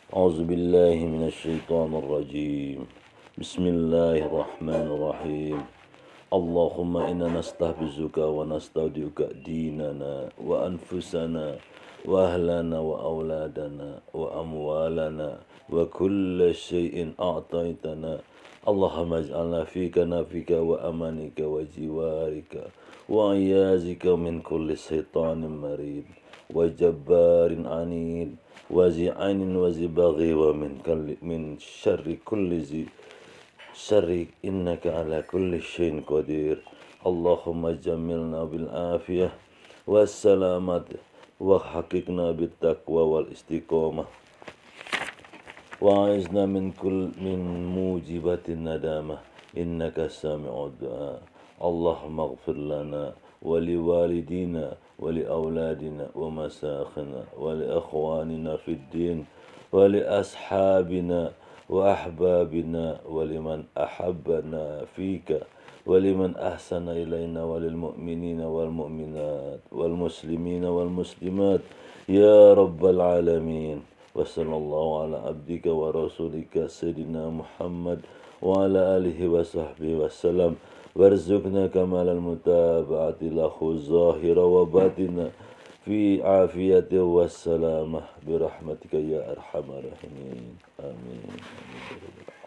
أعوذ بالله من الشيطان الرجيم. بسم الله الرحمن الرحيم. اللهم إنا نستحفظك ونستودعك ديننا وأنفسنا وأهلنا وأولادنا وأموالنا وكل شيء أعطيتنا. اللهم اجعلنا فيك نافك وأمانك وجوارك وعياذك من كل شيطان مريد وجبار عنيد وذي عين وذي بغي من شر كل ذي شر إنك على كل شيء قدير. اللهم جملنا بالعافية والسلامة وحققنا بالتقوى والاستقامة وأعذنا من موجبات الندامة إنك سامع الدعاء. اللهم اغفر لنا ولوالدينا ولأولادنا ومساخنا ولأخواننا في الدين ولأصحابنا وأحبابنا ولمن أحبنا فيك ولمن أحسن إلينا وللمؤمنين والمؤمنات والمسلمين والمسلمات يا رب العالمين. وصلى الله على عبدك ورسولك سيدنا محمد وعلى آله وصحبه وسلم. وارزقنا كمال المتابعة له ظاهرا وباطنا في عافية والسلامة برحمتك يا أرحم الراحمين. آمين.